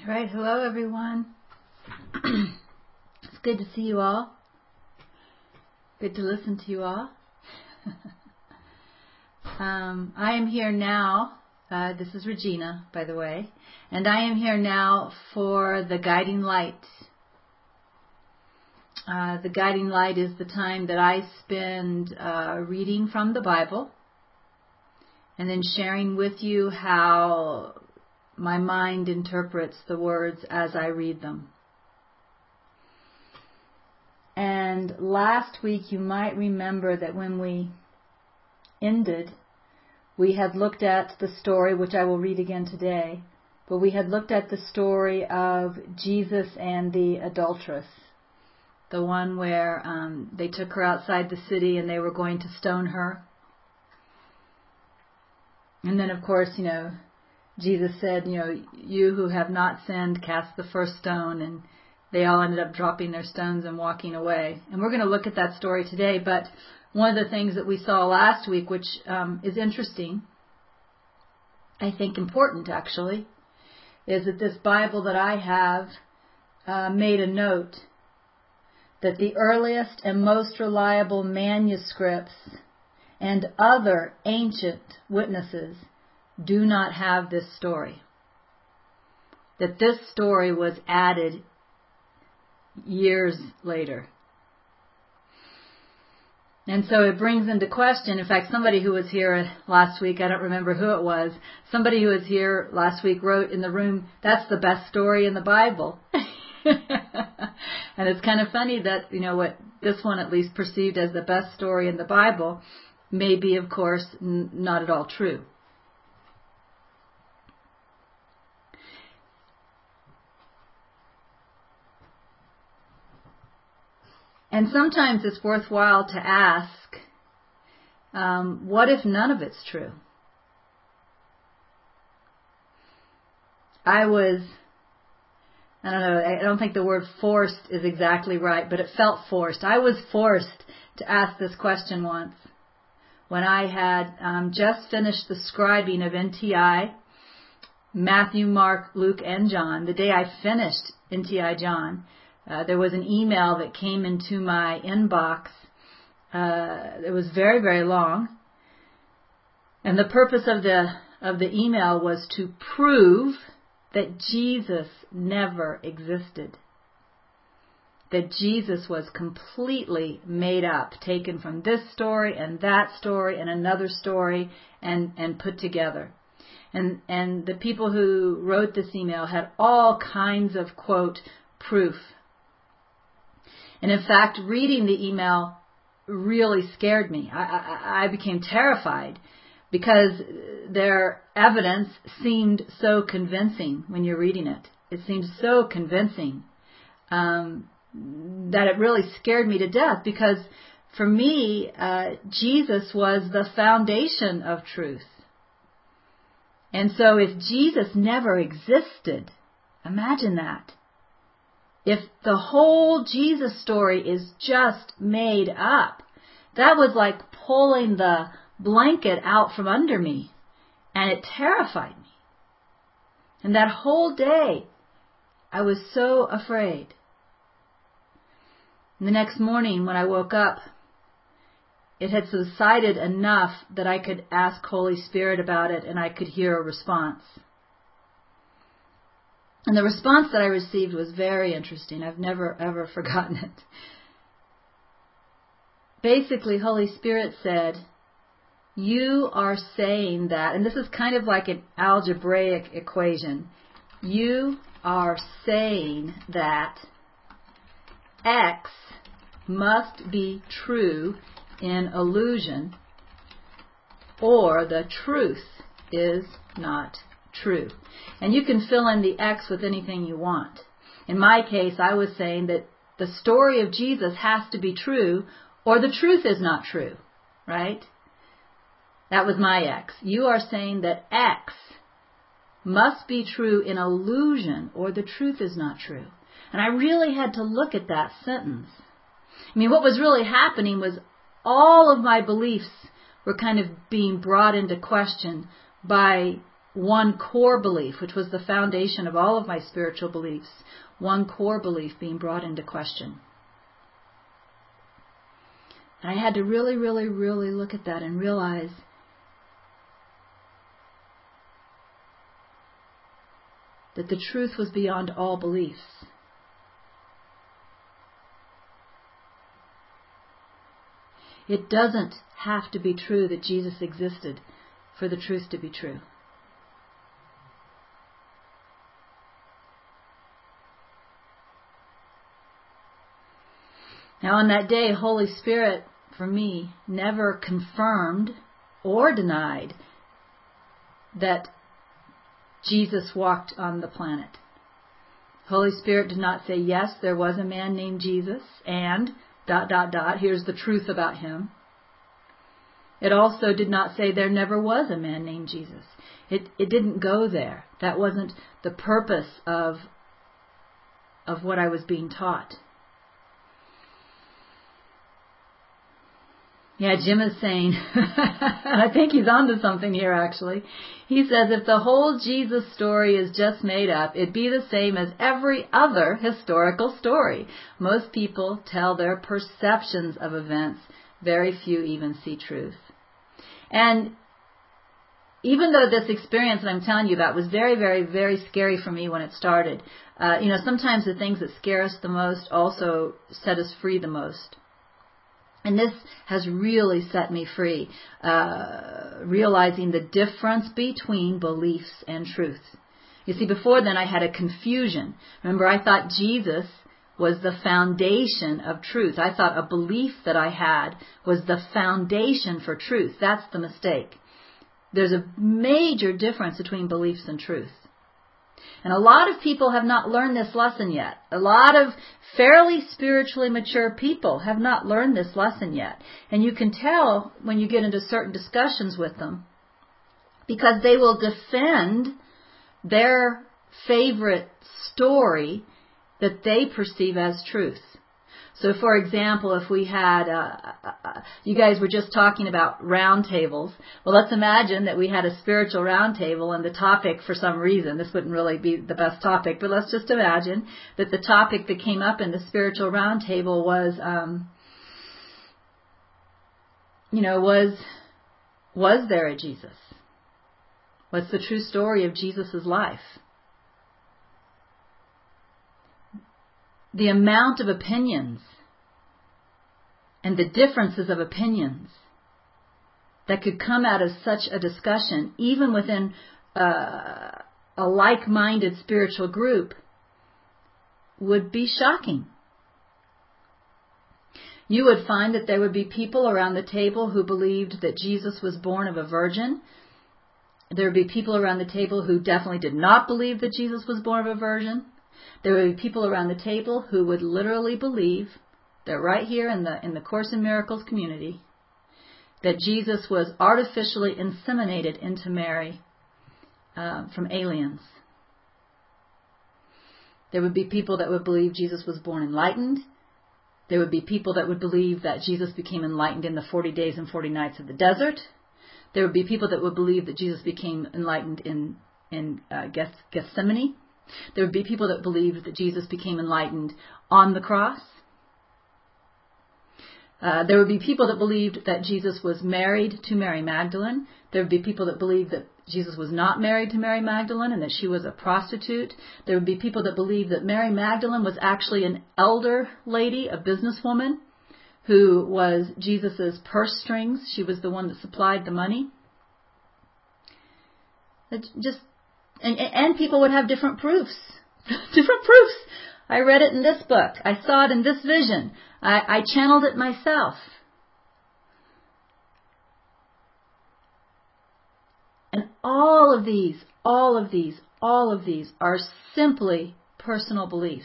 All right, hello everyone. It's good to see you all. Good to listen to you all. I am here now. This is Regina, by the way, and I am here now for the Guiding Light. The Guiding Light is the time that I spend reading from the Bible and then sharing with you how my mind interprets the words as I read them. And last week you might remember that when we ended, we had looked at the story, which I will read again today, but we had looked at the story of Jesus and the adulteress, the one where they took her outside the city and they were going to stone her. And then, of course, Jesus said, you who have not sinned, cast the first stone, and they all ended up dropping their stones and walking away. And we're going to look at that story today, but one of the things that we saw last week, which is interesting, I think important actually, is that this Bible that I have made a note that the earliest and most reliable manuscripts and other ancient witnesses do not have this story. That this story was added years later. And so it brings into question, in fact, somebody who was here last week, I don't remember who it was, somebody who was here last week wrote in the room, that's the best story in the Bible. And it's kind of funny that, what this one at least perceived as the best story in the Bible may be, of course, not at all true. And sometimes it's worthwhile to ask, what if none of it's true? I don't think the word forced is exactly right, but it felt forced. I was forced to ask this question once when I had just finished the scribing of NTI, Matthew, Mark, Luke, and John. The day I finished NTI John, there was an email that came into my inbox. It was very, very long. And the purpose of the email was to prove that Jesus never existed. That Jesus was completely made up, taken from this story and that story and another story and put together. And the people who wrote this email had all kinds of, quote, proof. And in fact, reading the email really scared me. I became terrified because their evidence seemed so convincing when you're reading it. It seemed so convincing that it really scared me to death because for me, Jesus was the foundation of truth. And so if Jesus never existed, imagine that. If the whole Jesus story is just made up, that was like pulling the blanket out from under me, and it terrified me. And that whole day, I was so afraid. And the next morning when I woke up, it had subsided enough that I could ask Holy Spirit about it and I could hear a response. And the response that I received was very interesting. I've never, ever forgotten it. Basically, Holy Spirit said, you are saying that, and this is kind of like an algebraic equation. You are saying that X must be true in illusion, or the truth is not true. And you can fill in the X with anything you want. In my case, I was saying that the story of Jesus has to be true, or the truth is not true, right? That was my X. You are saying that X must be true in illusion, or the truth is not true. And I really had to look at that sentence. What was really happening was all of my beliefs were kind of being brought into question by one core belief, which was the foundation of all of my spiritual beliefs, one core belief being brought into question. And I had to really, really, really look at that and realize that the truth was beyond all beliefs. It doesn't have to be true that Jesus existed for the truth to be true. Now on that day, Holy Spirit, for me, never confirmed or denied that Jesus walked on the planet. Holy Spirit did not say, yes, there was a man named Jesus, and ... here's the truth about him. It also did not say there never was a man named Jesus. It didn't go there. That wasn't the purpose of what I was being taught. Yeah, Jim is saying, I think he's onto something here actually. He says if the whole Jesus story is just made up, it'd be the same as every other historical story. Most people tell their perceptions of events. Very few even see truth. And even though this experience that I'm telling you about was very, very, very scary for me when it started, sometimes the things that scare us the most also set us free the most. And this has really set me free, realizing the difference between beliefs and truth. You see, before then I had a confusion. Remember, I thought Jesus was the foundation of truth. I thought a belief that I had was the foundation for truth. That's the mistake. There's a major difference between beliefs and truth. And a lot of people have not learned this lesson yet. A lot of fairly spiritually mature people have not learned this lesson yet. And you can tell when you get into certain discussions with them, because they will defend their favorite story that they perceive as truth. So, for example, if we had, you guys were just talking about round tables. Well, let's imagine that we had a spiritual round table and the topic, for some reason, this wouldn't really be the best topic, but let's just imagine that the topic that came up in the spiritual round table was, was there a Jesus? What's the true story of Jesus' life? The amount of opinions and the differences of opinions that could come out of such a discussion, even within a like-minded spiritual group, would be shocking. You would find that there would be people around the table who believed that Jesus was born of a virgin. There would be people around the table who definitely did not believe that Jesus was born of a virgin. There would be people around the table who would literally believe that right here in the Course in Miracles community, that Jesus was artificially inseminated into Mary from aliens. There would be people that would believe Jesus was born enlightened. There would be people that would believe that Jesus became enlightened in the 40 days and 40 nights of the desert. There would be people that would believe that Jesus became enlightened in Gethsemane. There would be people that believed that Jesus became enlightened on the cross. There would be people that believed that Jesus was married to Mary Magdalene. There would be people that believed that Jesus was not married to Mary Magdalene and that she was a prostitute. There would be people that believed that Mary Magdalene was actually an elder lady, a businesswoman, who was Jesus' purse strings. She was the one that supplied the money. And people would have different proofs. Different proofs. I read it in this book. I saw it in this vision. I channeled it myself. And all of these are simply personal beliefs.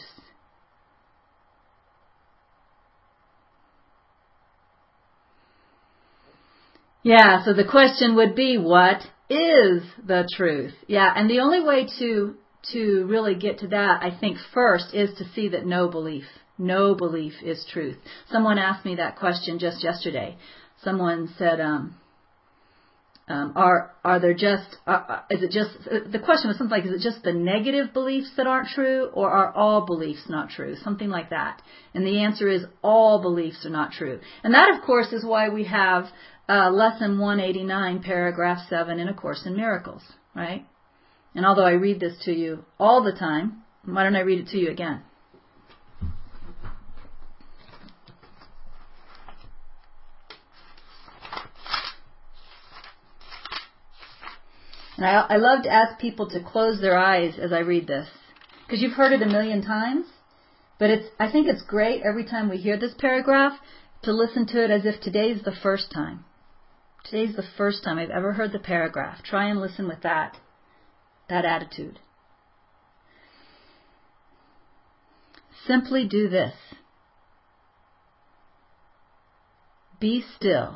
Yeah, so the question would be, what is the truth? Yeah, and the only way to really get to that, I think, first is to see that no belief is truth. Someone asked me that question just yesterday. Someone said, Are there just, is it just, the question was something like, is it just the negative beliefs that aren't true, or are all beliefs not true? Something like that. And the answer is all beliefs are not true. And that, of course, is why we have lesson 189, paragraph 7 in A Course in Miracles, right? And although I read this to you all the time, why don't I read it to you again? And I love to ask people to close their eyes as I read this, because you've heard it a million times, but I think it's great every time we hear this paragraph to listen to it as if today's the first time. Today's the first time I've ever heard the paragraph. Try and listen with that attitude. Simply do this. Be still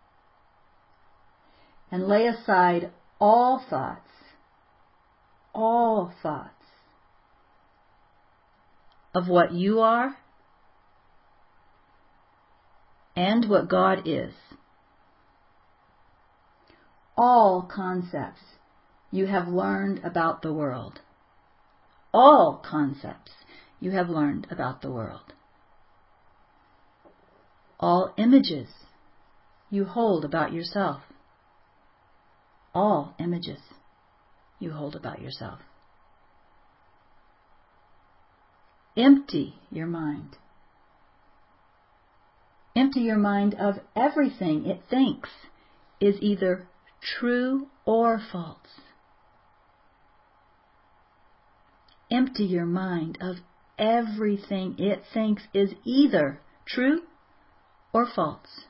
and lay aside all thoughts of what you are and what God is. All concepts you have learned about the world. All concepts you have learned about the world. All images you hold about yourself. All images you hold about yourself. Empty your mind. Empty your mind of everything it thinks is either true or false. Empty your mind of everything it thinks is either true or false.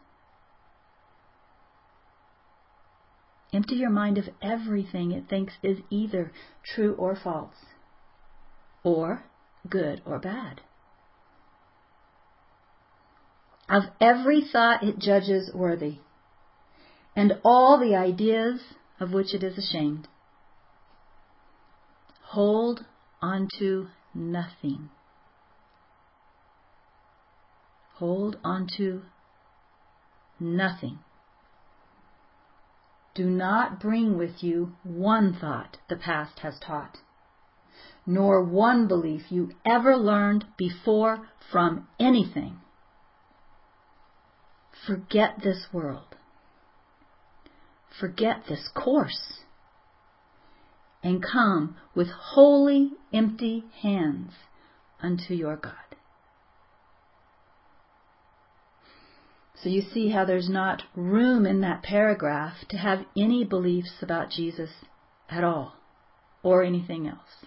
Empty your mind of everything it thinks is either true or false, or good or bad. Of every thought it judges worthy, and all the ideas of which it is ashamed. Hold on to nothing. Hold on to nothing. Do not bring with you one thought the past has taught, nor one belief you ever learned before from anything. Forget this world. Forget this course. And come with wholly empty hands unto your God. So you see how there's not room in that paragraph to have any beliefs about Jesus at all, or anything else.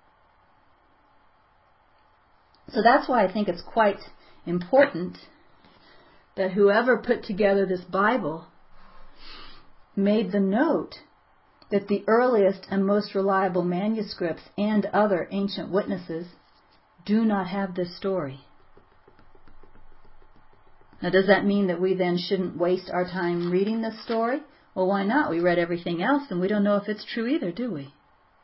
So that's why I think it's quite important that whoever put together this Bible made the note that the earliest and most reliable manuscripts and other ancient witnesses do not have this story. Now, does that mean that we then shouldn't waste our time reading this story? Well, why not? We read everything else, and we don't know if it's true either, do we?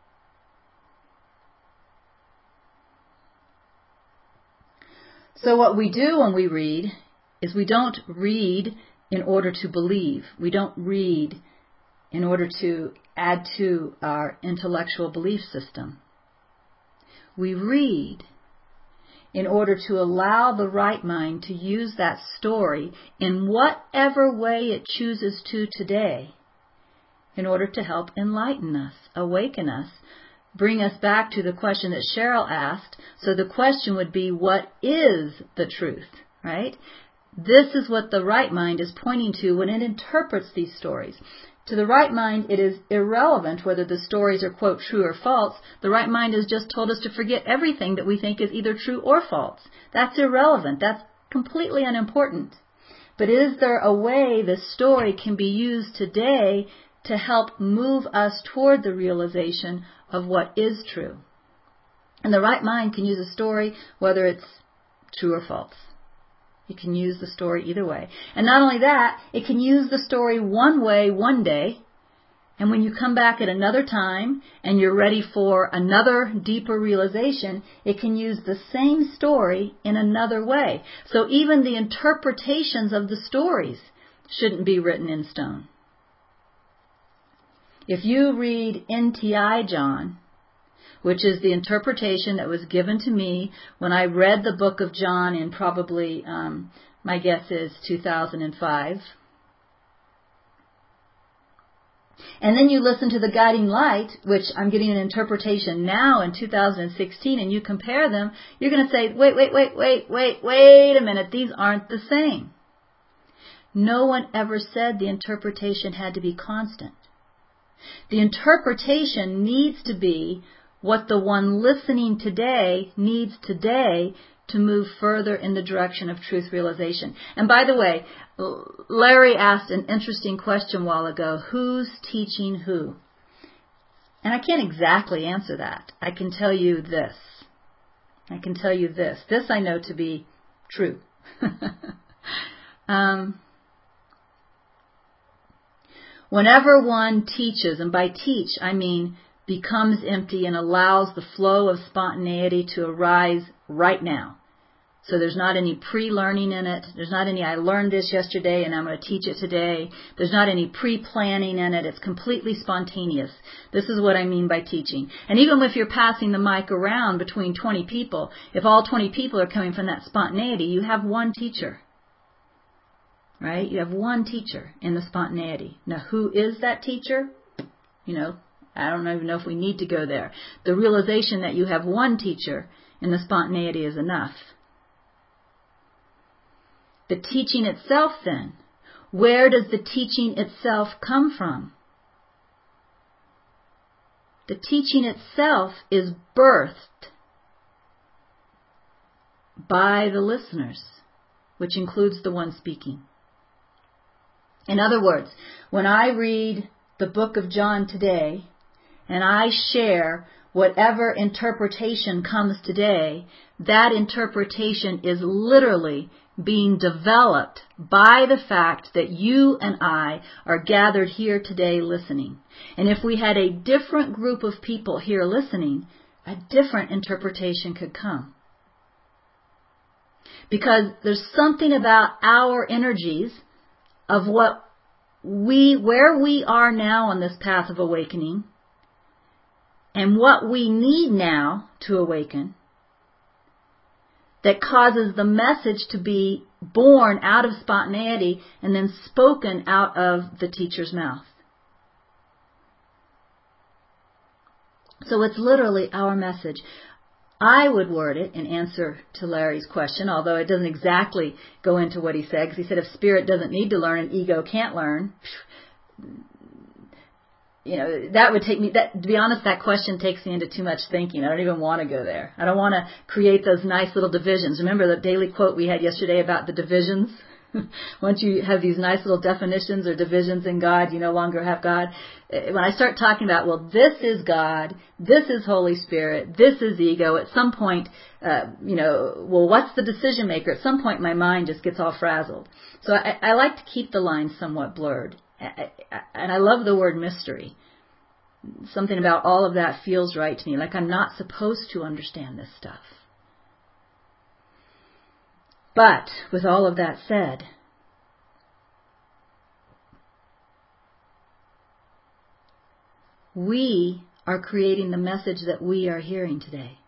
So what we do when we read is we don't read in order to believe. We don't read in order to add to our intellectual belief system. We read in order to allow the right mind to use that story in whatever way it chooses to today, in order to help enlighten us, awaken us, bring us back to the question that Cheryl asked. So the question would be, what is the truth, right? This is what the right mind is pointing to when it interprets these stories. To the right mind, it is irrelevant whether the stories are, quote, true or false. The right mind has just told us to forget everything that we think is either true or false. That's irrelevant. That's completely unimportant. But is there a way the story can be used today to help move us toward the realization of what is true? And the right mind can use a story whether it's true or false. It can use the story either way. And not only that, it can use the story one way one day, and when you come back at another time and you're ready for another deeper realization, it can use the same story in another way. So even the interpretations of the stories shouldn't be written in stone. If you read NTI John, which is the interpretation that was given to me when I read the book of John in probably, my guess is 2005. And then you listen to the Guiding Light, which I'm getting an interpretation now in 2016, and you compare them, you're going to say, wait a minute, these aren't the same. No one ever said the interpretation had to be constant. The interpretation needs to be what the one listening today needs today to move further in the direction of truth realization. And by the way, Larry asked an interesting question a while ago, who's teaching who? And I can't exactly answer that. I can tell you this. This I know to be true. Whenever one teaches, and by teach I mean becomes empty and allows the flow of spontaneity to arise right now. So there's not any pre-learning in it. There's not any I learned this yesterday and I'm going to teach it today. There's not any pre-planning in it. It's completely spontaneous. This is what I mean by teaching. And even if you're passing the mic around between 20 people, if all 20 people are coming from that spontaneity, you have one teacher. Right? You have one teacher in the spontaneity. Now, who is that teacher? I don't even know if we need to go there. The realization that you have one teacher in the spontaneity is enough. The teaching itself, then, where does the teaching itself come from? The teaching itself is birthed by the listeners, which includes the one speaking. In other words, when I read the book of John today, and I share whatever interpretation comes today, that interpretation is literally being developed by the fact that you and I are gathered here today listening. And if we had a different group of people here listening, a different interpretation could come. Because there's something about our energies of where we are now on this path of awakening and what we need now to awaken that causes the message to be born out of spontaneity and then spoken out of the teacher's mouth. So it's literally our message. I would word it in answer to Larry's question, although it doesn't exactly go into what he said, because he said if spirit doesn't need to learn and ego can't learn, that would take me, to be honest, that question takes me into too much thinking. I don't even want to go there. I don't want to create those nice little divisions. Remember the daily quote we had yesterday about the divisions? Once you have these nice little definitions or divisions in God, you no longer have God. When I start talking about, well, this is God, this is Holy Spirit, this is ego, at some point, well, what's the decision maker? At some point, my mind just gets all frazzled. So I like to keep the lines somewhat blurred. And I love the word mystery. Something about all of that feels right to me, like I'm not supposed to understand this stuff. But with all of that said, we are creating the message that we are hearing today.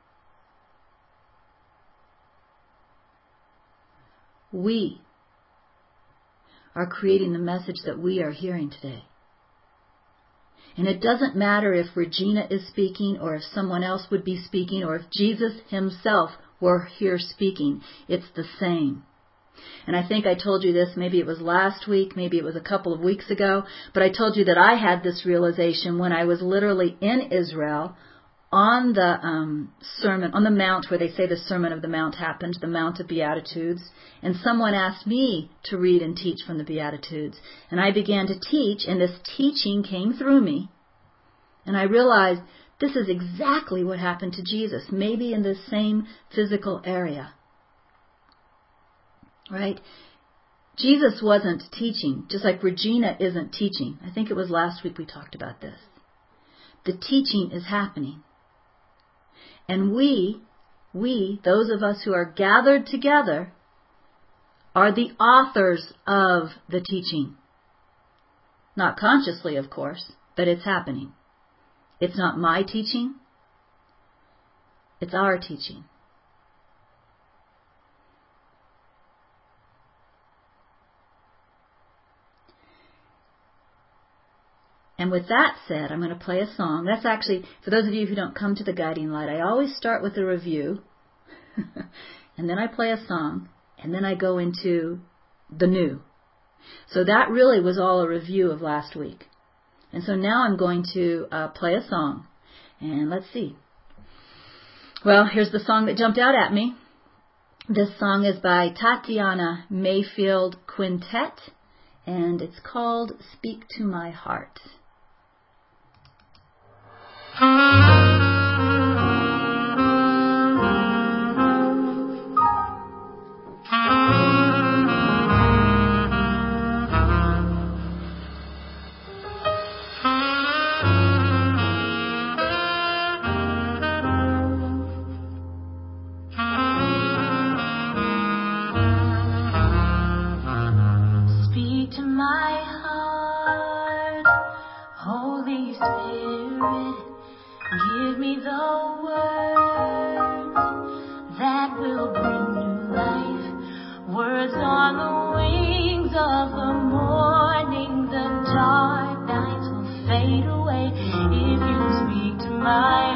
We are creating the message that we are hearing today. And it doesn't matter if Regina is speaking or if someone else would be speaking or if Jesus himself were here speaking. It's the same. And I think I told you this, maybe it was last week, maybe it was a couple of weeks ago, but I told you that I had this realization when I was literally in Israel on the Sermon on the Mount, where they say the Sermon of the Mount happened, the Mount of Beatitudes, and someone asked me to read and teach from the Beatitudes. And I began to teach, and this teaching came through me, and I realized this is exactly what happened to Jesus, maybe in the same physical area. Right? Jesus wasn't teaching, just like Regina isn't teaching. I think it was last week we talked about this. The teaching is happening. And we, those of us who are gathered together, are the authors of the teaching. Not consciously, of course, but it's happening. It's not my teaching. It's our teaching. And with that said, I'm going to play a song. That's actually, for those of you who don't come to the Guiding Light, I always start with a review, and then I play a song, and then I go into the new. So that really was all a review of last week. And so now I'm going to play a song. And let's see. Well, here's the song that jumped out at me. This song is by Tatiana Mayfield Quintet, and it's called Speak to My Heart. Speak to my heart, Holy Spirit, give me the words that will bring new life. Words on the wings of the morning, the dark nights will fade away if you speak to my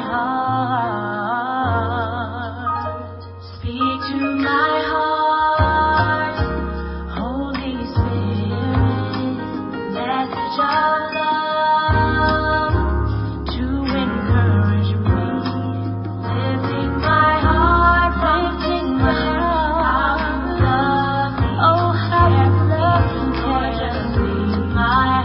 heart. Speak to my heart, Holy Spirit, message of love to encourage me, lifting my heart, lifting my heart. Oh, how you love me, Lord, just speak to my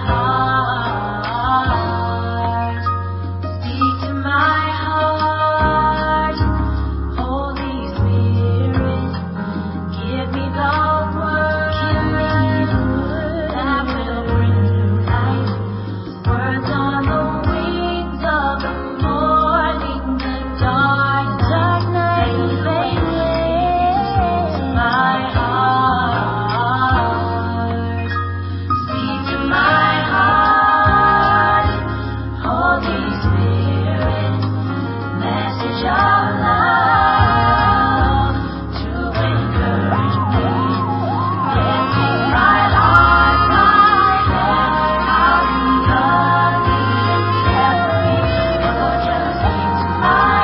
heart. Speak to my heart, Holy Spirit, give me the words that will bring new life. Words on the wings of the morning, the dark night will fade away. My heart, speak to my heart, Holy Spirit, message of love to encourage me, lifting my heart, my head, how you love me and set me. Oh, just speak to my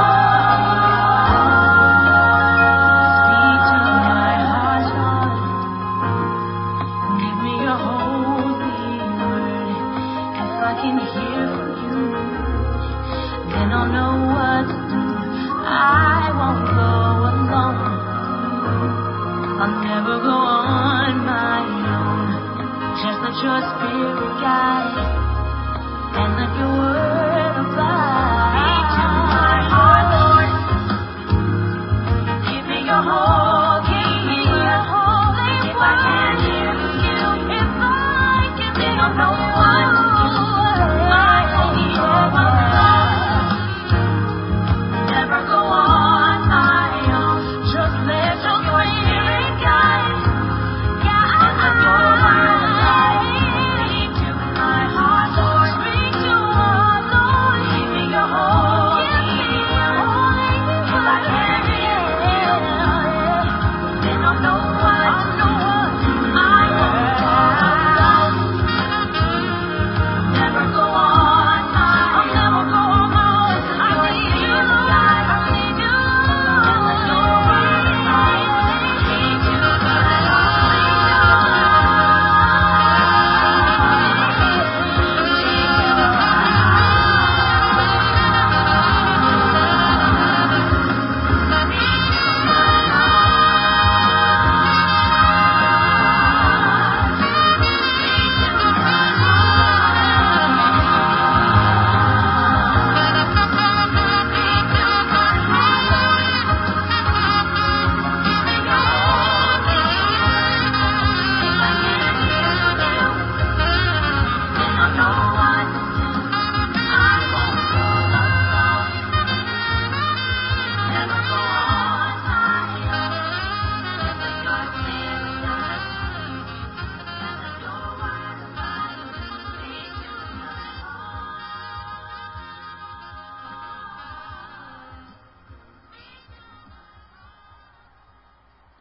heart, speak to my heart, Lord. Give me your holy word. If I can hear from you, then I'll know what to do. I won't go alone. I'll never go on my own. Just let your spirit guide and let your word abide. Speak to my heart, Lord. Give me your holy word. If I can't hear from you, if I can, then I'll know what to do. I won't go alone. Never go on my own. Just let your spirit guide and let your word abide. Speak to my heart.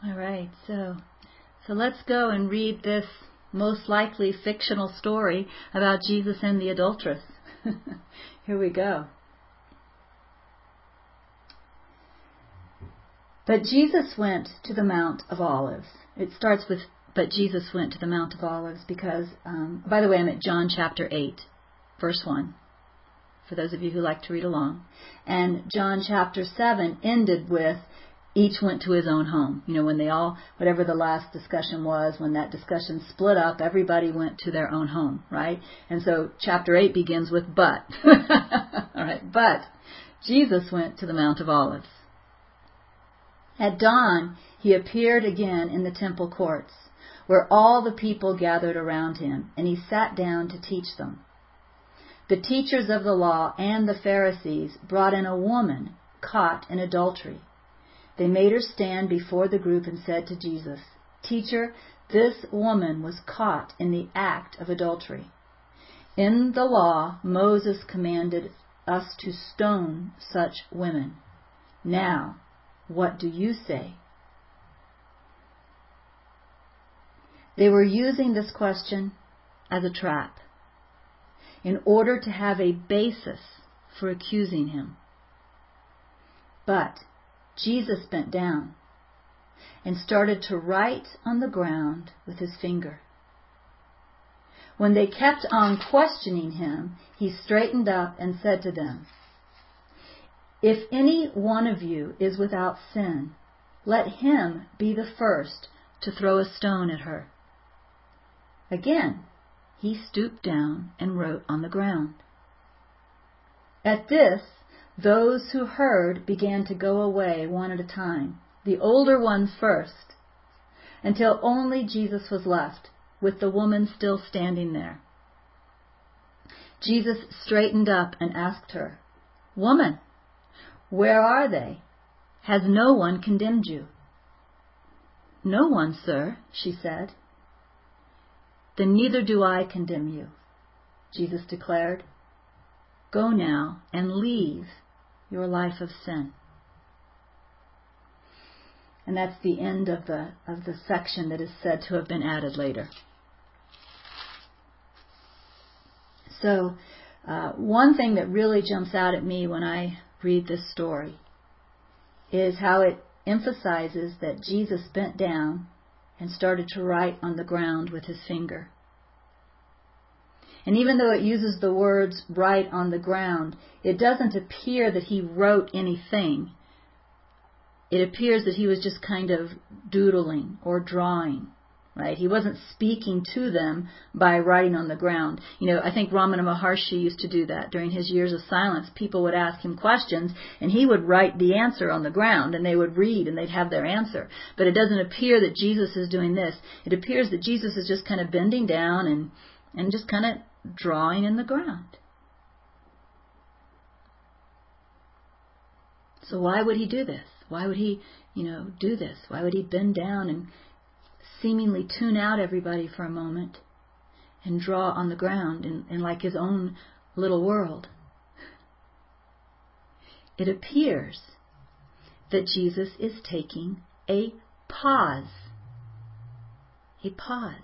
All right, so let's go and read this most likely fictional story about Jesus and the adulteress. Here we go. But Jesus went to the Mount of Olives. It starts with, but Jesus went to the Mount of Olives because, by the way, I'm at John chapter 8, verse 1, for those of you who like to read along. And John chapter 7 ended with, each went to his own home. You know, when they all, whatever the last discussion was, when that discussion split up, everybody went to their own home, right? And so chapter 8 begins with but. All right, but Jesus went to the Mount of Olives. At dawn, he appeared again in the temple courts, where all the people gathered around him, and he sat down to teach them. The teachers of the law and the Pharisees brought in a woman caught in adultery. They made her stand before the group and said to Jesus, "Teacher, this woman was caught in the act of adultery. In the law, Moses commanded us to stone such women. Now, what do you say?" They were using this question as a trap in order to have a basis for accusing him. But Jesus bent down and started to write on the ground with his finger. When they kept on questioning him, he straightened up and said to them, "If any one of you is without sin, let him be the first to throw a stone at her." Again, he stooped down and wrote on the ground. At this, those who heard began to go away one at a time, the older ones first, until only Jesus was left, with the woman still standing there. Jesus straightened up and asked her, "Woman, where are they? Has no one condemned you?" "No one, sir," she said. "Then neither do I condemn you," Jesus declared. "Go now and leave your life of sin." And that's the end of the section that is said to have been added later. So, one thing that really jumps out at me when I read this story is how it emphasizes that Jesus bent down and started to write on the ground with his finger. And even though it uses the words "write on the ground," it doesn't appear that he wrote anything. It appears that he was just kind of doodling or drawing, right? He wasn't speaking to them by writing on the ground. You know, I think Ramana Maharshi used to do that. During his years of silence, people would ask him questions, and he would write the answer on the ground, and they would read, and they'd have their answer. But it doesn't appear that Jesus is doing this. It appears that Jesus is just kind of bending down and just kind of drawing in the ground. So why would he do this? Why would he, do this? Why would he bend down and seemingly tune out everybody for a moment and draw on the ground in like his own little world? It appears that Jesus is taking a pause. A pause.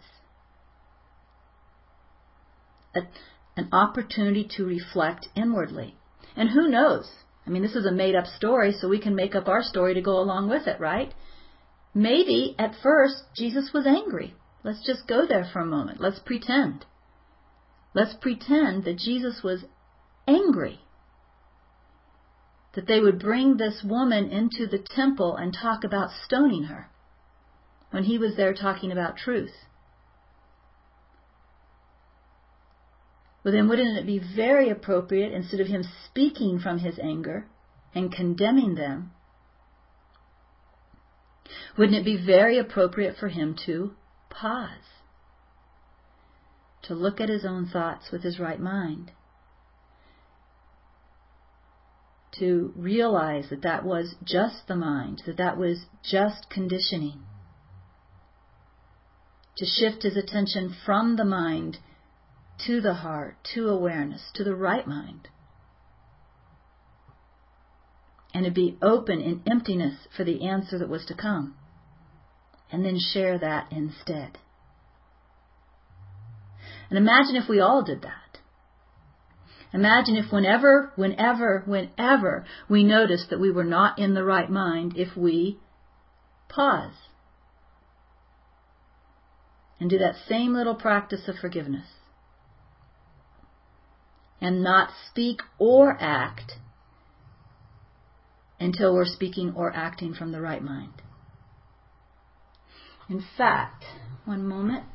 An opportunity to reflect inwardly. And who knows? I mean, this is a made-up story, so we can make up our story to go along with it, right? Maybe, at first, Jesus was angry. Let's just go there for a moment. Let's pretend. Let's pretend that Jesus was angry. That they would bring this woman into the temple and talk about stoning her when he was there talking about truth. Well, then wouldn't it be very appropriate, instead of him speaking from his anger and condemning them, wouldn't it be very appropriate for him to pause, to look at his own thoughts with his right mind, to realize that that was just the mind, that that was just conditioning, to shift his attention from the mind to the heart, to awareness, to the right mind, and to be open in emptiness for the answer that was to come. and then share that instead. And imagine if we all did that. Imagine if whenever we noticed that we were not in the right mind, if we pause and do that same little practice of forgiveness and not speak or act until we're speaking or acting from the right mind. In fact, one moment.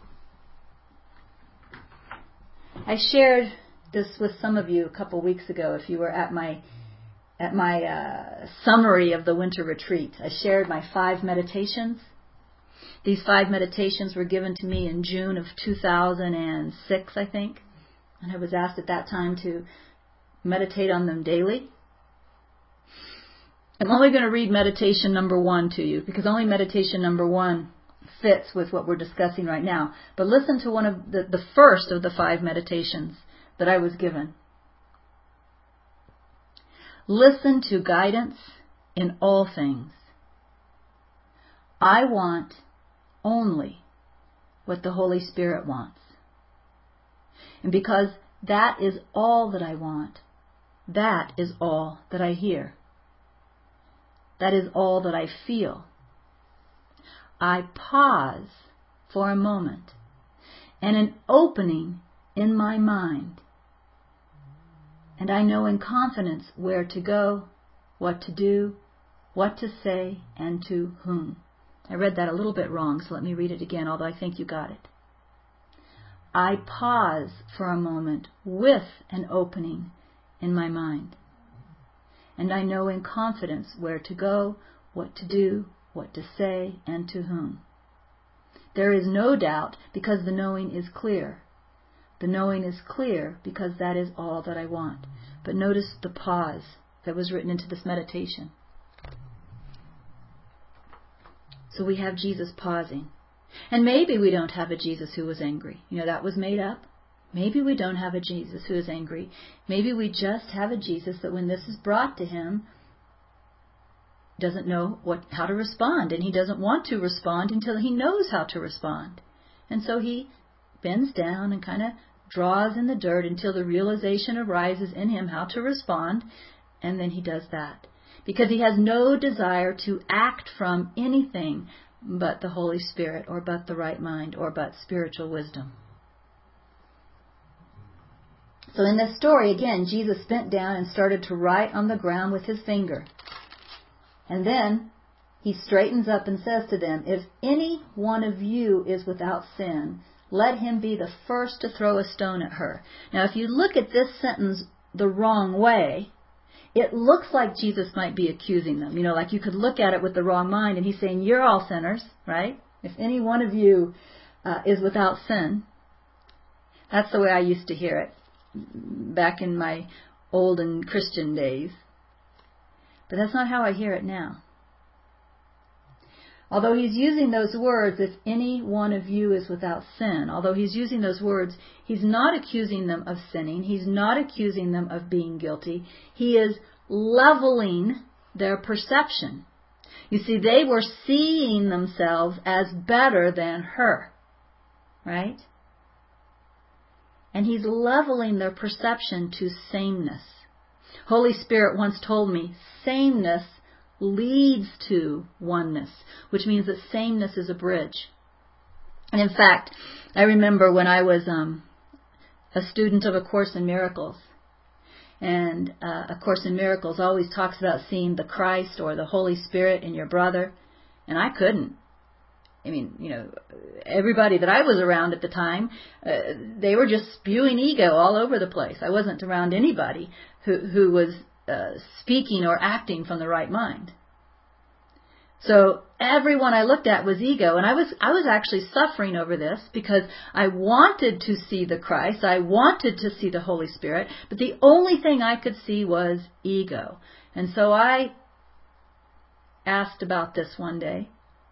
I shared this with some of you a couple weeks ago if you were at my summary of the winter retreat. I shared my 5 meditations. These 5 meditations were given to me in June of 2006, I think. And I was asked at that time to meditate on them daily. I'm only going to read meditation number 1 to you because only meditation number 1 fits with what we're discussing right now. But listen to one of the first of the 5 meditations that I was given. Listen to guidance in all things. I want only what the Holy Spirit wants. And because that is all that I want, that is all that I hear. That is all that I feel. I pause for a moment and an opening in my mind. And I know in confidence where to go, what to do, what to say, and to whom. I read that a little bit wrong, so let me read it again, although I think you got it. I pause for a moment with an opening in my mind. And I know in confidence where to go, what to do, what to say, and to whom. There is no doubt because the knowing is clear. The knowing is clear because that is all that I want. But notice the pause that was written into this meditation. So we have Jesus pausing. And maybe we don't have a Jesus who was angry. That was made up. Maybe we don't have a Jesus who is angry. Maybe we just have a Jesus that when this is brought to him, doesn't know how to respond. And he doesn't want to respond until he knows how to respond. And so he bends down and kind of draws in the dirt until the realization arises in him how to respond. And then he does that. Because he has no desire to act from anything but the Holy Spirit or but the right mind or but spiritual wisdom. So in this story, again, Jesus bent down and started to write on the ground with his finger. And then he straightens up and says to them, if any one of you is without sin, let him be the first to throw a stone at her. Now, if you look at this sentence the wrong way, it looks like Jesus might be accusing them. Like you could look at it with the wrong mind and he's saying, you're all sinners, right? If any one of you is without sin. That's the way I used to hear it back in my olden Christian days. But that's not how I hear it now. Although he's using those words, if any one of you is without sin, although he's using those words, he's not accusing them of sinning. He's not accusing them of being guilty. He is leveling their perception. You see, they were seeing themselves as better than her, right? And he's leveling their perception to sameness. Holy Spirit once told me, sameness leads to oneness, which means that sameness is a bridge. And in fact, I remember when I was a student of A Course in Miracles, and A Course in Miracles always talks about seeing the Christ or the Holy Spirit in your brother, and I couldn't. Everybody that I was around at the time, they were just spewing ego all over the place. I wasn't around anybody who was speaking or acting from the right mind. So everyone I looked at was ego, and I was actually suffering over this because I wanted to see the Christ, I wanted to see the Holy Spirit, but the only thing I could see was ego. And so I asked about this one day.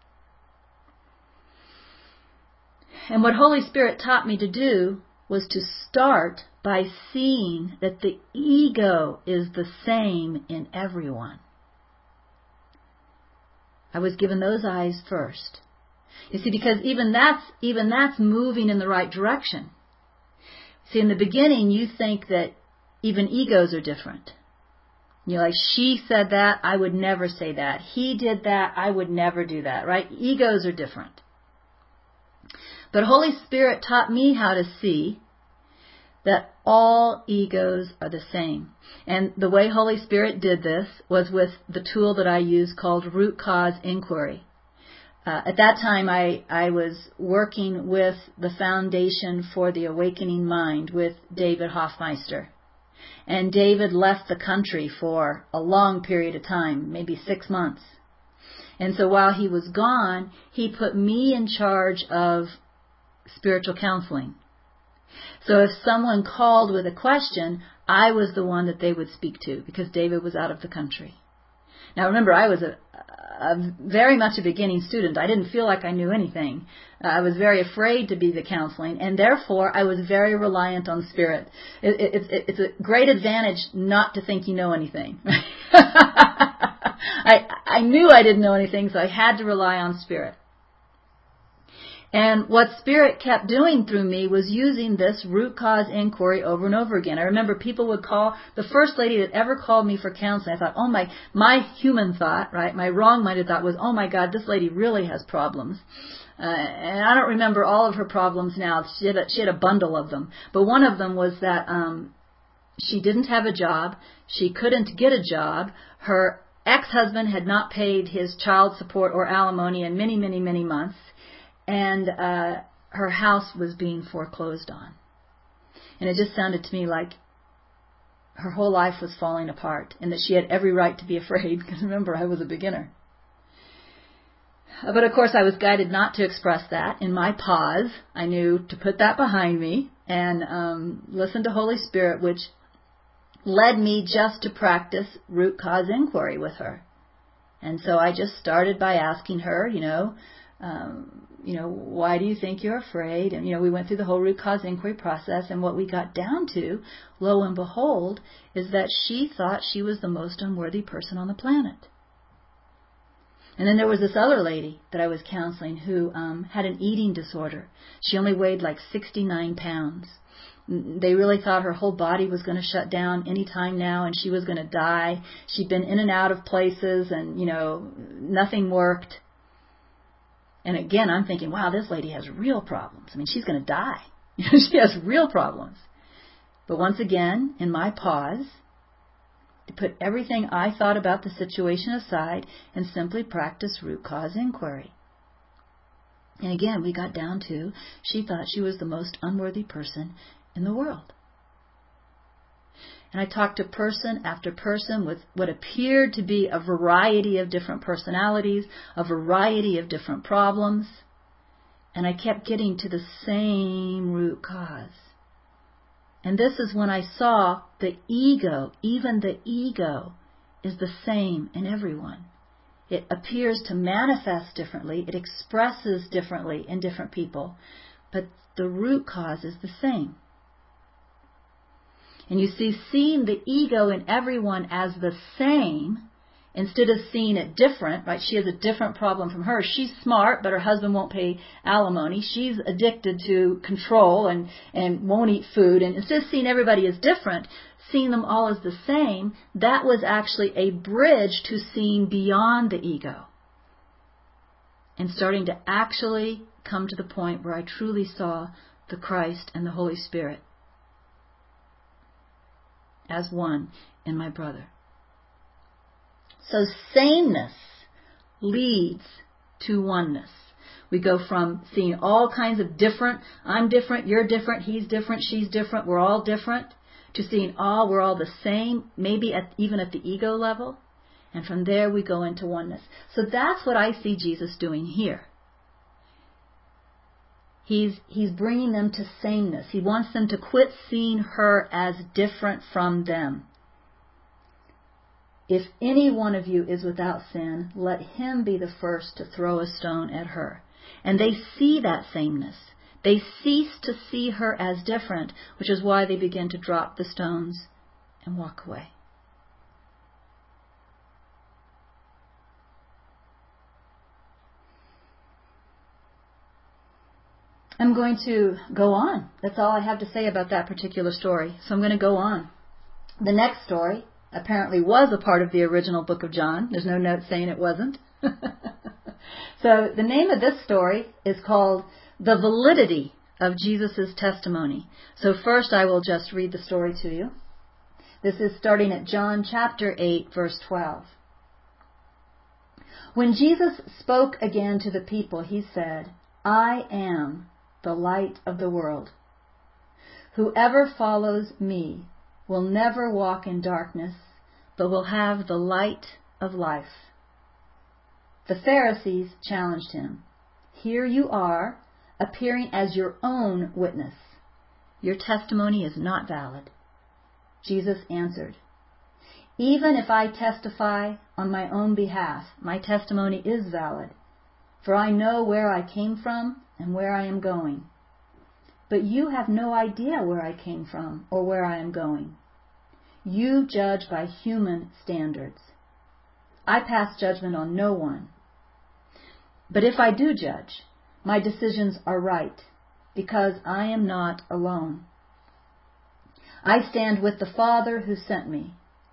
And what Holy Spirit taught me to do was to start by seeing that the ego is the same in everyone. I was given those eyes first. You see, because even that's moving in the right direction. See, in the beginning, you think that even egos are different. You're like, she said that, I would never say that. He did that, I would never do that, right? Egos are different. But Holy Spirit taught me how to see that all egos are the same. And the way Holy Spirit did this was with the tool that I use called root cause inquiry. At that time, I was working with the Foundation for the Awakening Mind with David Hoffmeister. And David left the country for a long period of time, maybe 6 months. And so while he was gone, he put me in charge of spiritual counseling. So if someone called with a question, I was the one that they would speak to because David was out of the country. Now remember, I was a very much a beginning student. I didn't feel like I knew anything. I was very afraid to be the counseling, and therefore I was very reliant on Spirit. It's a great advantage not to think you know anything. I knew I didn't know anything, so I had to rely on Spirit. And what Spirit kept doing through me was using this root cause inquiry over and over again. I remember people would call, the first lady that ever called me for counseling, I thought, oh my human thought, right, my wrong-minded thought was, oh my God, this lady really has problems. And I don't remember all of her problems now. She had a bundle of them. But one of them was that she didn't have a job. She couldn't get a job. Her ex-husband had not paid his child support or alimony in many, many, many months. And her house was being foreclosed on. And it just sounded to me like her whole life was falling apart and that she had every right to be afraid, because remember, I was a beginner. But of course, I was guided not to express that. In my pause, I knew to put that behind me and listen to Holy Spirit, which led me just to practice root cause inquiry with her. And so I just started by asking her, why do you think you're afraid? And, we went through the whole root cause inquiry process, and what we got down to, lo and behold, is that she thought she was the most unworthy person on the planet. And then there was this other lady that I was counseling who had an eating disorder. She only weighed like 69 pounds. They really thought her whole body was going to shut down any time now, and she was going to die. She'd been in and out of places, and, nothing worked. And again, I'm thinking, wow, this lady has real problems. I mean, she's going to die. She has real problems. But once again, in my pause, to put everything I thought about the situation aside and simply practice root cause inquiry. And again, we got down to, she thought she was the most unworthy person in the world. And I talked to person after person with what appeared to be a variety of different personalities, a variety of different problems. And I kept getting to the same root cause. And this is when I saw the ego, even the ego, is the same in everyone. It appears to manifest differently. It expresses differently in different people. But the root cause is the same. And you see, seeing the ego in everyone as the same, instead of seeing it different, right? She has a different problem from her. She's smart, but her husband won't pay alimony. She's addicted to control and won't eat food. And instead of seeing everybody as different, seeing them all as the same, that was actually a bridge to seeing beyond the ego. And starting to actually come to the point where I truly saw the Christ and the Holy Spirit as one in my brother. So sameness leads to oneness. We go from seeing all kinds of different, I'm different, you're different, he's different, she's different, we're all different, to seeing we're all the same, maybe even at the ego level. And from there we go into oneness. So that's what I see Jesus doing here. He's bringing them to sameness. He wants them to quit seeing her as different from them. If any one of you is without sin, let him be the first to throw a stone at her. And they see that sameness. They cease to see her as different, which is why they begin to drop the stones and walk away. I'm going to go on. That's all I have to say about that particular story. So I'm going to go on. The next story apparently was a part of the original book of John. There's no note saying it wasn't. So the name of this story is called The Validity of Jesus' Testimony. So first I will just read the story to you. This is starting at John chapter 8, verse 12. When Jesus spoke again to the people, he said, I am the light of the world. Whoever follows me will never walk in darkness, but will have the light of life. The Pharisees challenged him. Here you are, appearing as your own witness. Your testimony is not valid. Jesus answered, even if I testify on my own behalf, my testimony is valid, for I know where I came from and where I am going. But you have no idea where I came from or where I am going. You judge by human standards. I pass judgment on no one. But if I do judge, my decisions are right, because I am not alone. I stand with the Father who sent me.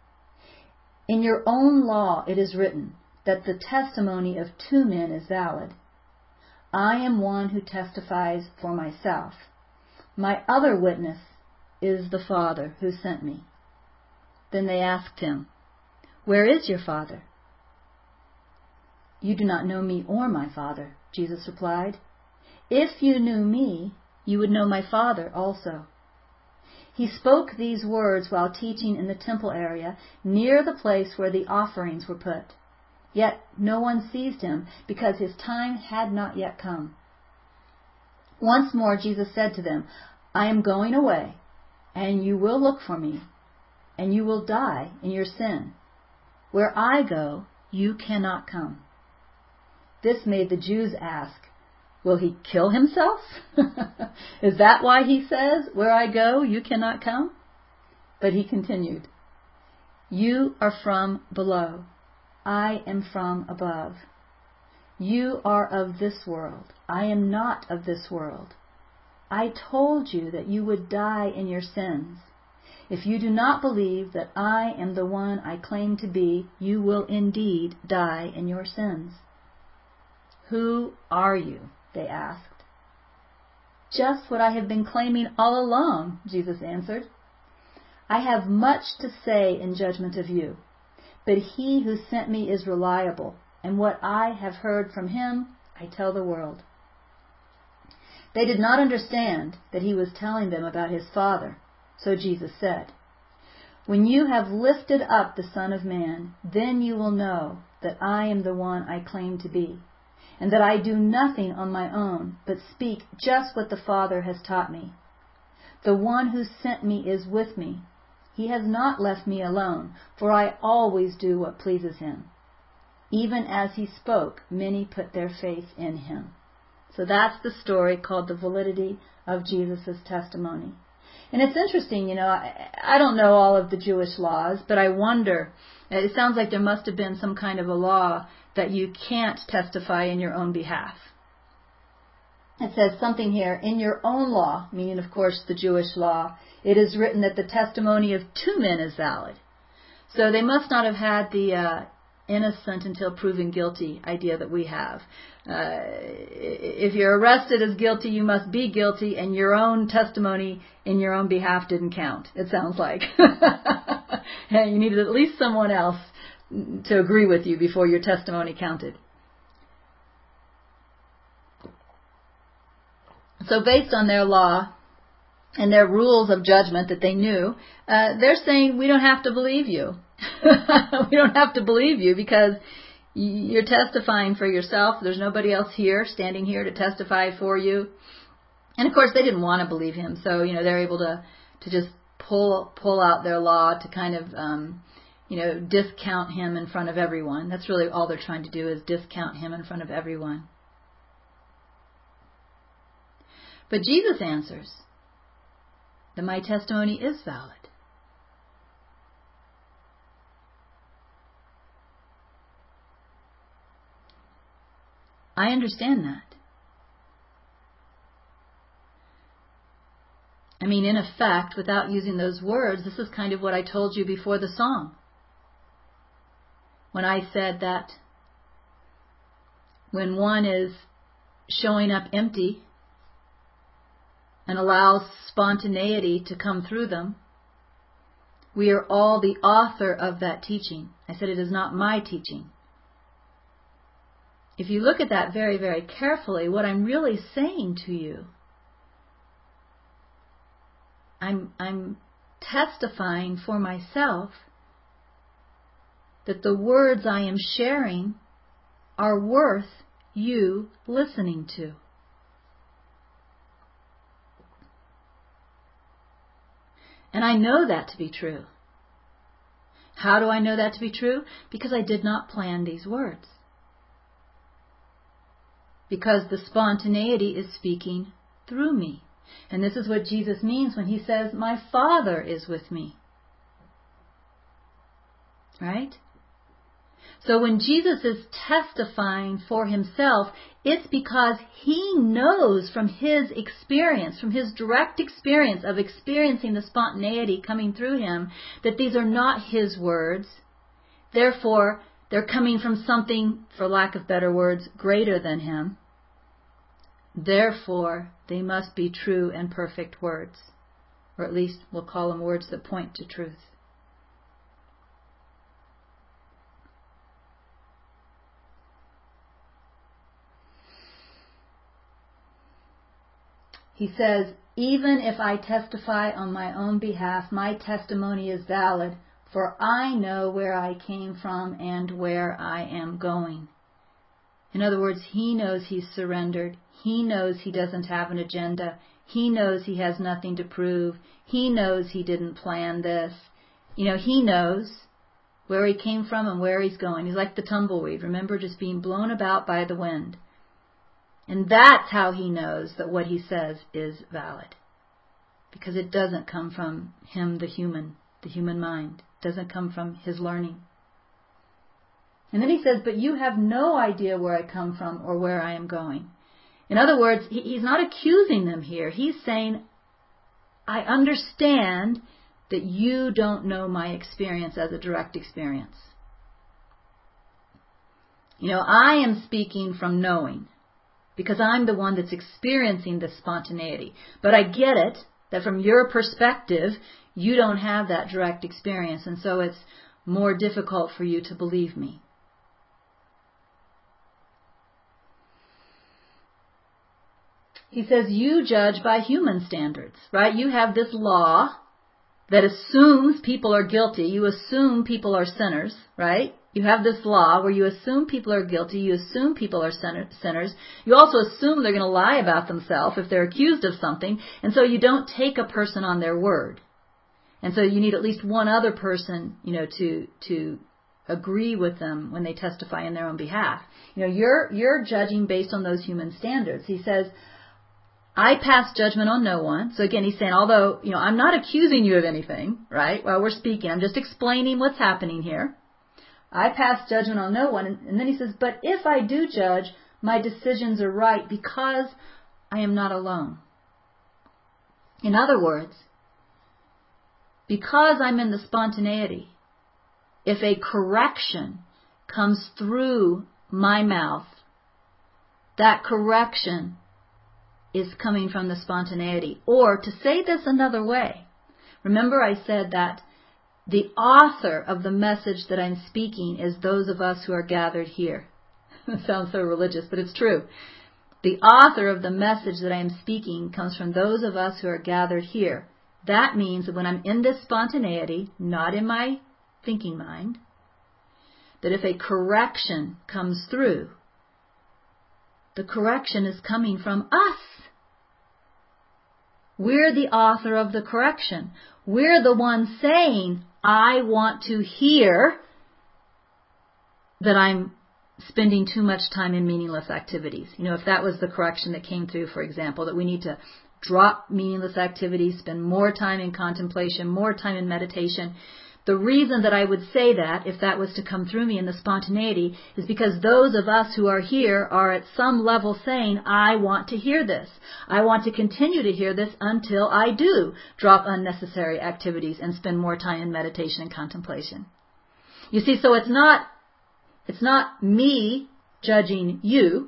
In your own law it is written that the testimony of two men is valid. I am one who testifies for myself. My other witness is the Father who sent me. Then they asked him, where is your Father? You do not know me or my Father, Jesus replied. If you knew me, you would know my Father also. He spoke these words while teaching in the temple area near the place where the offerings were put. Yet no one seized him because his time had not yet come. Once more Jesus said to them, I am going away, and you will look for me, and you will die in your sin. Where I go, you cannot come. This made the Jews ask, will he kill himself? Is that why he says, where I go, you cannot come? But he continued, you are from below. I am from above. You are of this world. I am not of this world. I told you that you would die in your sins. If you do not believe that I am the one I claim to be, you will indeed die in your sins. Who are you? They asked. Just what I have been claiming all along, Jesus answered. I have much to say in judgment of you, but he who sent me is reliable, and what I have heard from him, I tell the world. They did not understand that he was telling them about his Father, so Jesus said, when you have lifted up the Son of Man, then you will know that I am the one I claim to be, and that I do nothing on my own, but speak just what the Father has taught me. The one who sent me is with me. He has not left me alone, for I always do what pleases him. Even as he spoke, many put their faith in him. So that's the story called The Validity of Jesus' Testimony. And it's interesting, I don't know all of the Jewish laws, but I wonder, it sounds like there must have been some kind of a law that you can't testify in your own behalf. It says something here, in your own law, meaning of course the Jewish law, it is written that the testimony of two men is valid. So they must not have had the innocent until proven guilty idea that we have. If you're arrested as guilty, you must be guilty, and your own testimony in your own behalf didn't count, it sounds like. And you needed at least someone else to agree with you before your testimony counted. So based on their law and their rules of judgment that they knew, they're saying, we don't have to believe you. We don't have to believe you because you're testifying for yourself. There's nobody else here, standing here to testify for you. And of course, they didn't want to believe him. So, they're able to just pull out their law to kind of, discount him in front of everyone. That's really all they're trying to do, is discount him in front of everyone. But Jesus answers that my testimony is valid. I understand that. mean, in effect, without using those words, this is kind of what I told you before the song. When I said that when one is showing up empty and allows spontaneity to come through them, we are all the author of that teaching. I said it is not my teaching. If you look at that very, very carefully, what I'm really saying to you, I'm testifying for myself that the words I am sharing are worth you listening to. And I know that to be true. How do I know that to be true? Because I did not plan these words. Because the spontaneity is speaking through me. And this is what Jesus means when he says, my Father is with me. Right? So when Jesus is testifying for himself, it's because he knows from his experience, from his direct experience of experiencing the spontaneity coming through him, that these are not his words. Therefore, they're coming from something, for lack of better words, greater than him. Therefore, they must be true and perfect words. Or at least we'll call them words that point to truth. He says, even if I testify on my own behalf, my testimony is valid, for I know where I came from and where I am going. In other words, he knows he's surrendered. He knows he doesn't have an agenda. He knows he has nothing to prove. He knows he didn't plan this. He knows where he came from and where he's going. He's like the tumbleweed, remember, just being blown about by the wind. And that's how he knows that what he says is valid. Because it doesn't come from him, the human mind. It doesn't come from his learning. And then he says, but you have no idea where I come from or where I am going. In other words, he's not accusing them here. He's saying, I understand that you don't know my experience as a direct experience. I am speaking from knowing, because I'm the one that's experiencing this spontaneity. But I get it, that from your perspective, you don't have that direct experience, and so it's more difficult for you to believe me. He says, you judge by human standards, right? You have this law that assumes people are guilty. You assume people are sinners, right? You have this law where you assume people are guilty. You assume people are sinners. You also assume they're going to lie about themselves if they're accused of something. And so you don't take a person on their word. And so you need at least one other person, to agree with them when they testify in their own behalf. You're judging based on those human standards. He says, I pass judgment on no one. So again, he's saying, although, I'm not accusing you of anything, right? While we're speaking, I'm just explaining what's happening here. I pass judgment on no one. And then he says, but if I do judge, my decisions are right because I am not alone. In other words, because I'm in the spontaneity, if a correction comes through my mouth, that correction is coming from the spontaneity. Or to say this another way, remember I said that the author of the message that I'm speaking is those of us who are gathered here. It sounds so religious, but it's true. The author of the message that I am speaking comes from those of us who are gathered here. That means that when I'm in this spontaneity, not in my thinking mind, that if a correction comes through, the correction is coming from us. We're the author of the correction. We're the ones saying, I want to hear that I'm spending too much time in meaningless activities. If that was the correction that came through, for example, that we need to drop meaningless activities, spend more time in contemplation, more time in meditation, The reason that I would say that, if that was to come through me in the spontaneity, is because those of us who are here are at some level saying, I want to hear this. I want to continue to hear this until I do drop unnecessary activities and spend more time in meditation and contemplation. You see, so it's not me judging you.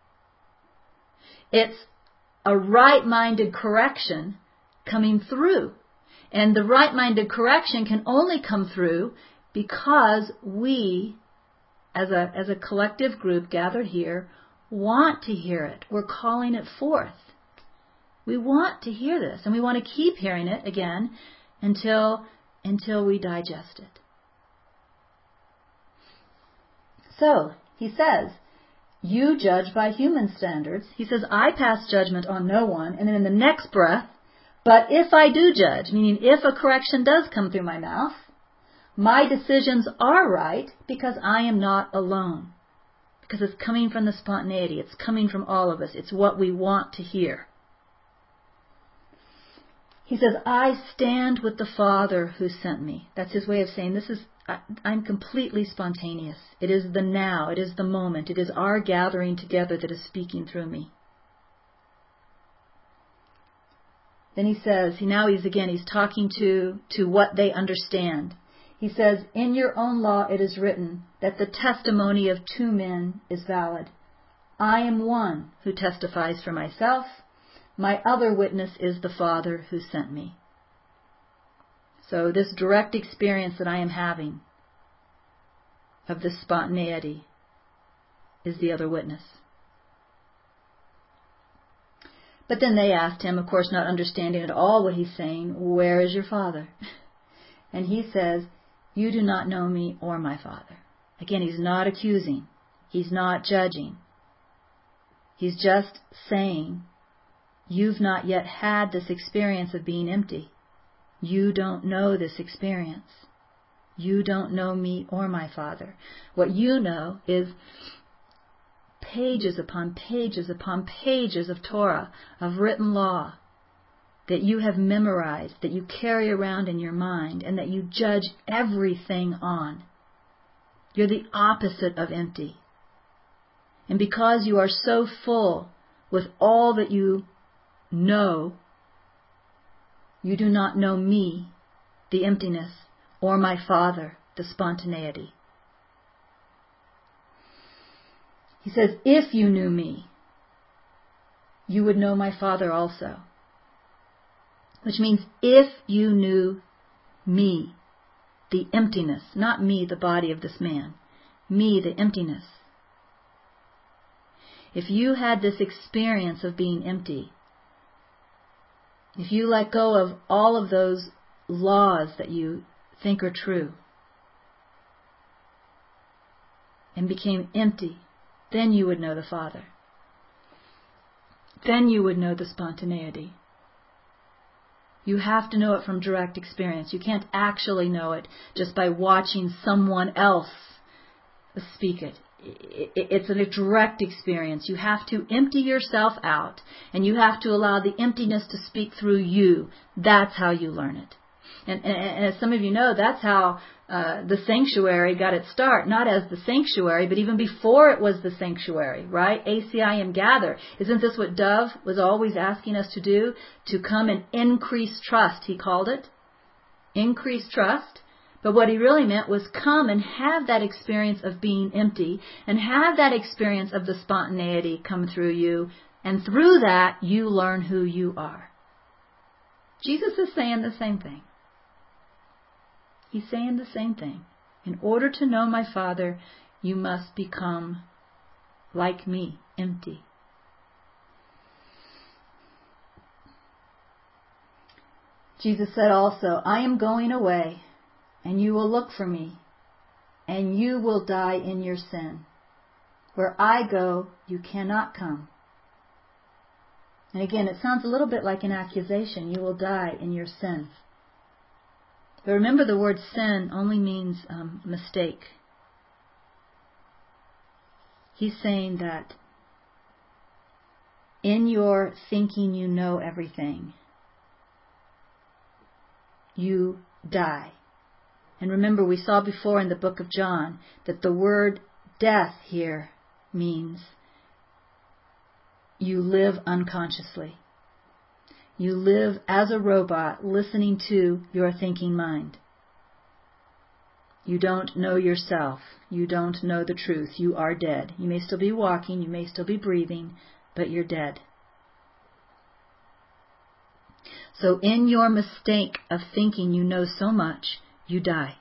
It's a right-minded correction coming through. And the right-minded correction can only come through because we, as a collective group gathered here, want to hear it. We're calling it forth. We want to hear this, and we want to keep hearing it again until we digest it. So, he says, you judge by human standards. He says, I pass judgment on no one. And then in the next breath, but if I do judge, meaning if a correction does come through my mouth, my decisions are right because I am not alone. Because it's coming from the spontaneity. It's coming from all of us. It's what we want to hear. He says, I stand with the Father who sent me. That's his way of saying I'm completely spontaneous. It is the now. It is the moment. It is our gathering together that is speaking through me. Then he says, he's talking to what they understand. He says, in your own law it is written that the testimony of 2 men is valid. I am one who testifies for myself. My other witness is the Father who sent me. So this direct experience that I am having of this spontaneity is the other witness. But then they asked him, of course not understanding at all what he's saying, where is your Father? And he says, you do not know me or my Father. Again, he's not accusing. He's not judging. He's just saying, you've not yet had this experience of being empty. You don't know this experience. You don't know me or my Father. What you know is pages upon pages upon pages of Torah, of written law, that you have memorized, that you carry around in your mind, and that you judge everything on. You're the opposite of empty. And because you are so full with all that you know, you do not know me, the emptiness, or my Father, the spontaneity. He says, if you knew me, you would know my Father also. Which means if you knew me, the emptiness, not me, the body of this man, me, the emptiness. If you had this experience of being empty, if you let go of all of those laws that you think are true and became empty, then you would know the Father. Then you would know the spontaneity. You have to know it from direct experience. You can't actually know it just by watching someone else speak it. It's a direct experience. You have to empty yourself out, and you have to allow the emptiness to speak through you. That's how you learn it. And as some of you know, that's how the sanctuary got its start. Not as the sanctuary, but even before it was the sanctuary, right? ACIM gather. Isn't this what Dove was always asking us to do? To come and increase trust, he called it. Increase trust. But what he really meant was come and have that experience of being empty and have that experience of the spontaneity come through you. And through that, you learn who you are. Jesus is saying the same thing. He's saying the same thing. In order to know my Father, you must become like me, empty. Jesus said also, I am going away, and you will look for me, and you will die in your sin. Where I go, you cannot come. And again, it sounds a little bit like an accusation. You will die in your sin. But remember, the word sin only means mistake. He's saying that in your thinking you know everything, you die. And remember, we saw before in the book of John that the word death here means you live unconsciously. You live as a robot listening to your thinking mind. You don't know yourself. You don't know the truth. You are dead. You may still be walking, you may still be breathing, but you're dead. So in your mistake of thinking you know so much, you die.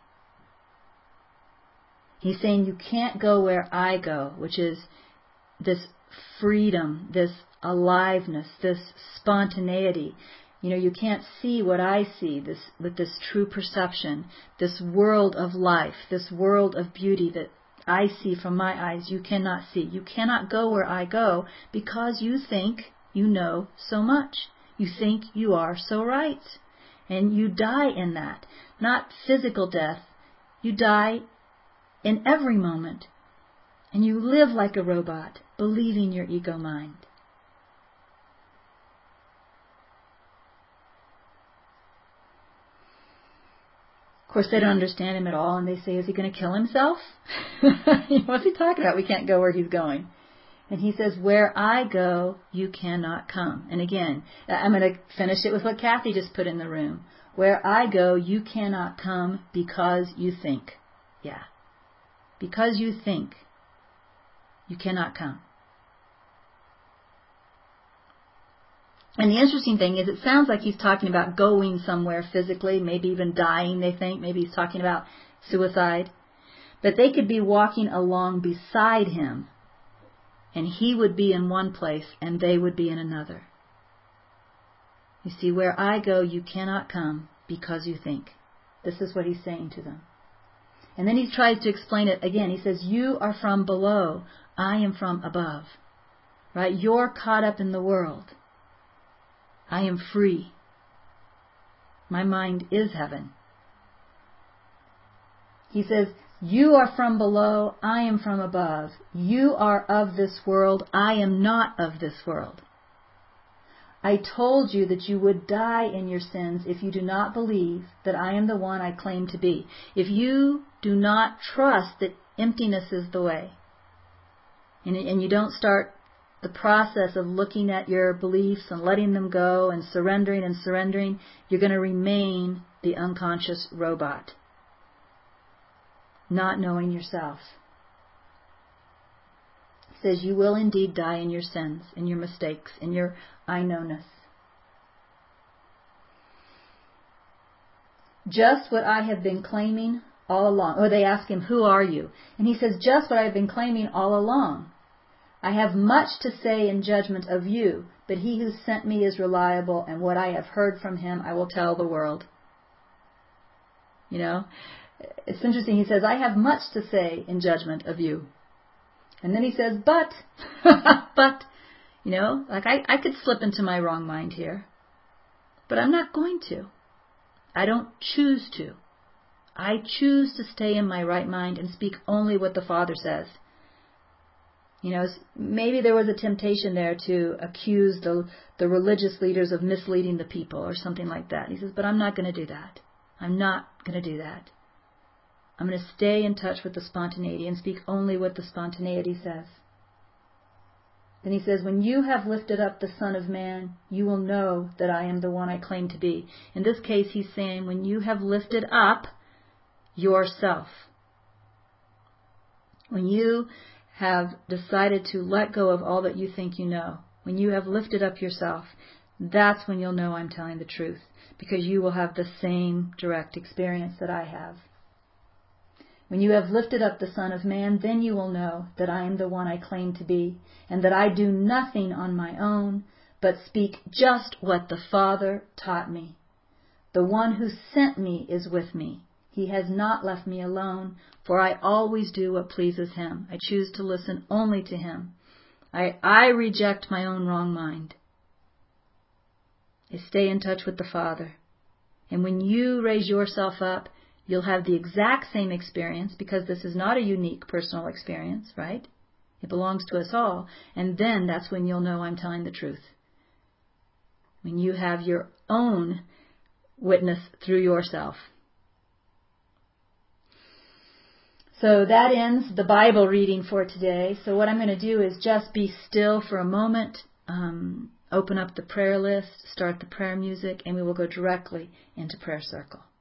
He's saying you can't go where I go, which is this freedom, this aliveness, this spontaneity. You know, you can't see what I see with this true perception, this world of life, this world of beauty that I see from my eyes. You cannot see. You cannot go where I go because you think you know so much. You think you are so right. And you die in that. Not physical death. You die in every moment. And you live like a robot, believing your ego mind. Of course, they don't understand him at all, and they say, is he going to kill himself? What's he talking about? We can't go where he's going. And he says, where I go, you cannot come. And again, I'm going to finish it with what Kathy just put in the room. Where I go, you cannot come because you think. Yeah. Because you think, you cannot come. And the interesting thing is, it sounds like he's talking about going somewhere physically, maybe even dying, they think. Maybe he's talking about suicide. But they could be walking along beside him, and he would be in one place, and they would be in another. You see, where I go, you cannot come because you think. This is what he's saying to them. And then he tries to explain it again. He says, you are from below. I am from above. Right? You're caught up in the world. I am free. My mind is heaven. He says, you are from below, I am from above. You are of this world, I am not of this world. I told you that you would die in your sins if you do not believe that I am the one I claim to be. If you do not trust that emptiness is the way, and you don't start the process of looking at your beliefs and letting them go and surrendering, you're going to remain the unconscious robot, not knowing yourself. He says you will indeed die in your sins, in your mistakes, in your I-knownness. Just what I have been claiming all along. Or they ask him, who are you? And he says, just what I've been claiming all along. I have much to say in judgment of you, but he who sent me is reliable, and what I have heard from him I will tell the world. You know, it's interesting. He says, I have much to say in judgment of you. And then he says, but, you know, like I could slip into my wrong mind here, but I'm not going to. I don't choose to. I choose to stay in my right mind and speak only what the Father says. You know, maybe there was a temptation there to accuse the religious leaders of misleading the people or something like that. He says, but I'm not going to do that. I'm not going to do that. I'm going to stay in touch with the spontaneity and speak only what the spontaneity says. Then he says, when you have lifted up the Son of Man, you will know that I am the one I claim to be. In this case, he's saying, when you have lifted up yourself, when you have decided to let go of all that you think you know, when you have lifted up yourself, that's when you'll know I'm telling the truth, because you will have the same direct experience that I have. When you have lifted up the Son of Man, then you will know that I am the one I claim to be, and that I do nothing on my own, but speak just what the Father taught me. The one who sent me is with me. He has not left me alone, for I always do what pleases him. I choose to listen only to him. I reject my own wrong mind. I stay in touch with the Father. And when you raise yourself up, you'll have the exact same experience, because this is not a unique personal experience, right? It belongs to us all. And then that's when you'll know I'm telling the truth. When you have your own witness through yourself. So that ends the Bible reading for today. So what I'm going to do is just be still for a moment, open up the prayer list, start the prayer music, and we will go directly into prayer circle.